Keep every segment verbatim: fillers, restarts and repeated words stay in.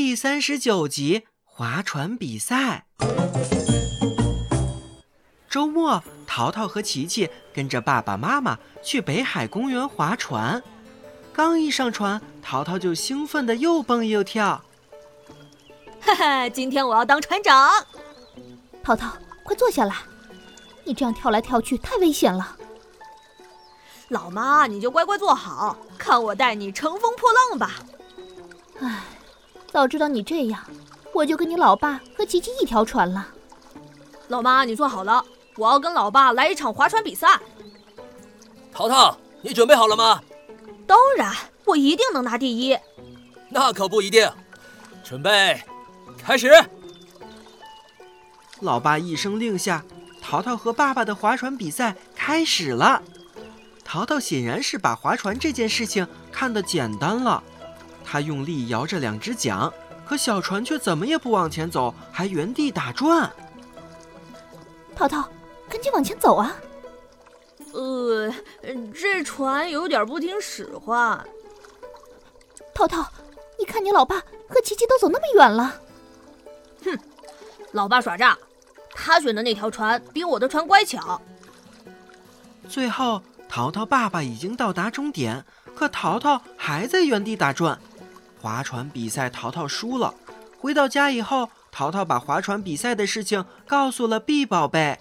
第三十九集划船比赛。周末，淘淘和琪琪跟着爸爸妈妈去北海公园划船。刚一上船，淘淘就兴奋地又蹦又跳。 哈哈，今天我要当船长。 淘淘，快坐下来，你这样跳来跳去太危险了。 老妈，你就乖乖坐好，看我带你乘风破浪吧。 唉，早知道你这样，我就跟你老爸和琪琪一条船了。 老妈，你坐好了，我要跟老爸来一场划船比赛。 淘淘，你准备好了吗？ 当然，我一定能拿第一。 那可不一定。准备，开始！ 老爸一声令下，淘淘和爸爸的划船比赛开始了。淘淘显然是把划船这件事情看得简单了，他用力摇着两只桨，可小船却怎么也不往前走，还原地打转。 淘淘，赶紧往前走啊！ 呃，这船有点不听使唤。 淘淘，你看你老爸和琪琪都走那么远了。 哼，老爸耍诈，他选的那条船比我的船乖巧。 最后淘淘爸爸已经到达终点，可淘淘还在原地打转。划船比赛淘淘输了。回到家以后，淘淘把划船比赛的事情告诉了 B 宝贝。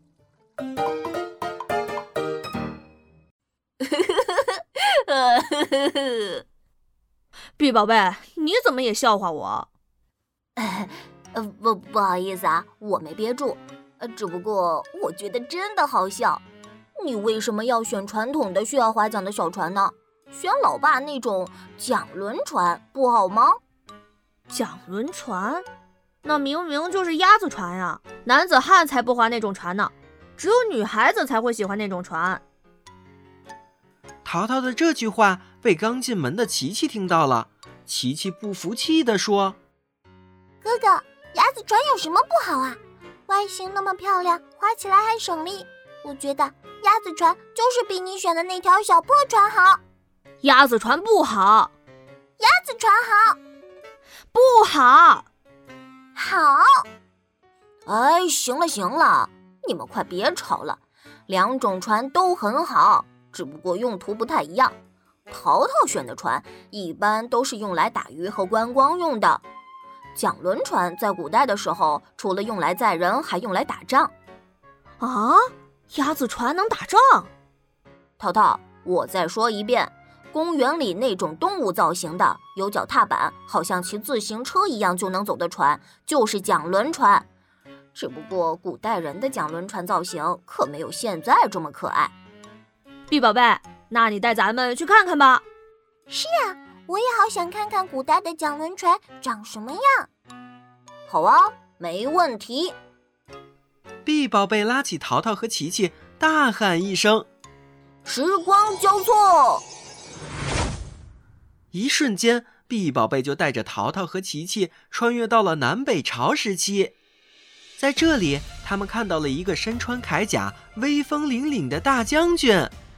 B 宝贝，你怎么也笑话我？ 呃，不不好意思啊，我没憋住，呃，只不过我觉得真的好笑。你为什么要选传统的需要划桨的小船呢？选老爸那种桨轮船不好吗？ 桨轮船？那明明就是鸭子船呀！男子汉才不划那种船呢，只有女孩子才会喜欢那种船。 淘淘的这句话被刚进门的琪琪听到了，琪琪不服气地说： 哥哥，鸭子船有什么不好啊？外形那么漂亮，划起来还省力。我觉得鸭子船就是比你选的那条小破船好。 鸭子船不好。 鸭子船好。 不好。 好。哎，行了行了，你们快别吵了，两种船都很好，只不过用途不太一样。淘淘选的船一般都是用来打鱼和观光用的，桨轮船在古代的时候除了用来载人，还用来打仗。 啊？鸭子船能打仗？ 淘淘，我再说一遍，公园里那种动物造型的，有脚踏板，好像骑自行车一样就能走的船，就是桨轮船。只不过古代人的桨轮船造型可没有现在这么可爱。 B 宝贝，那你带咱们去看看吧。 是啊，我也好想看看古代的桨轮船长什么样。好啊，没问题。 B 宝贝拉起淘淘和琪琪，大喊一声： 时光交错！ 一瞬间 B 宝贝就带着淘淘和琪琪穿越到了南北朝时期。在这里，他们看到了一个身穿铠甲、威风凛凛的大将军。